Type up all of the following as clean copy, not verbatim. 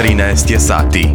13 je sati.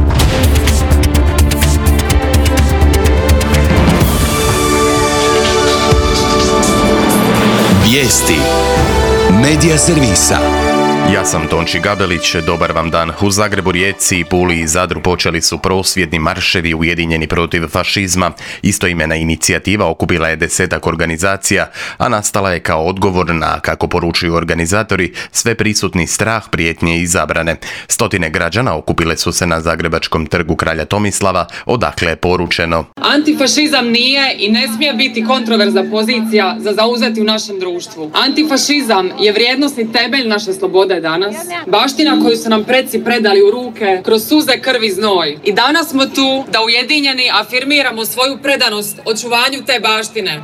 Vijesti Medija servisa. Ja sam Tonči Gabelić, dobar vam dan. U Zagrebu, Rijeci, Puli i Zadru počeli su prosvjedni marševi ujedinjeni protiv fašizma. Istoimena inicijativa okupila je 10-ak organizacija, a nastala je kao odgovor na, kako poručuju organizatori, sveprisutni strah, prijetnje i zabrane. Stotine građana okupile su se na Zagrebačkom trgu Kralja Tomislava, odakle je poručeno: antifašizam nije i ne smije biti kontroverzna pozicija za zauzeti u našem društvu. Antifašizam je vrijednosni temelj naše slobode danas, baština koju su nam preci predali u ruke kroz suze, krv i znoj. I danas smo tu da ujedinjeni afirmiramo svoju predanost očuvanju te baštine.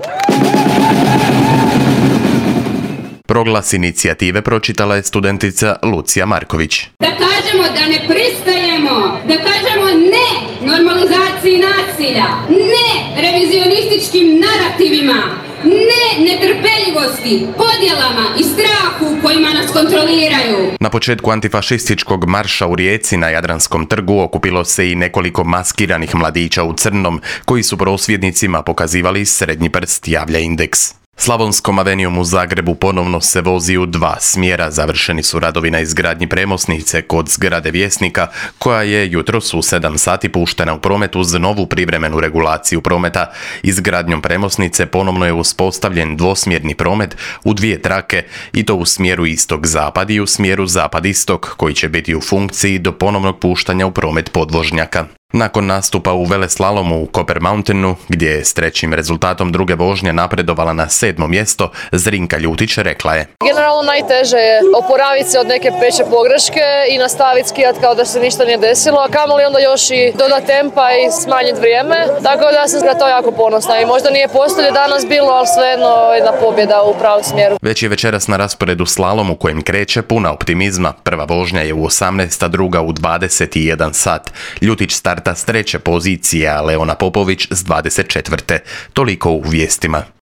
Proglas inicijative pročitala je studentica Lucija Marković. Da kažemo da ne pristajemo, da kažemo ne normalizaciji nasilja, ne revizionističkim narativima, ne netrpeljivosti, podjelama i strahu kojima nas kontroliraju. Na početku antifašističkog marša u Rijeci na Jadranskom trgu okupilo se i nekoliko maskiranih mladića u crnom, koji su prosvjednicima pokazivali srednji prst, javlja Indeks. Slavonskom avenijom u Zagrebu ponovno se vozi u dva smjera. Završeni su radovi na izgradnji premosnice kod zgrade Vjesnika, koja je jutros u 7 sati puštena u promet uz novu privremenu regulaciju prometa. Izgradnjom premosnice ponovno je uspostavljen dvosmjerni promet u dvije trake, i to u smjeru istok-zapad i u smjeru zapad-istok, koji će biti u funkciji do ponovnog puštanja u promet podvožnjaka. Nakon nastupa u veleslalomu u Copper Mountainu, gdje je s trećim rezultatom druge vožnje napredovala na 7. mjesto, Zrinka Ljutić rekla je: generalno najteže je oporaviti se od neke peče pogreške i nastaviti skijat kao da se ništa nije desilo, a kamoli onda još i dodati tempa i smanjiti vrijeme, tako da sam na to jako ponosna i možda nije posljednje danas bilo, ali svejedno jedna pobjeda u pravom smjeru. Već je večeras na rasporedu slalom u kojem kreće puna optimizma. Prva vožnja je u 18, a druga u 21 sat. Ljutić starta s 3. pozicije, a Leona Popović s 24. Toliko u vijestima.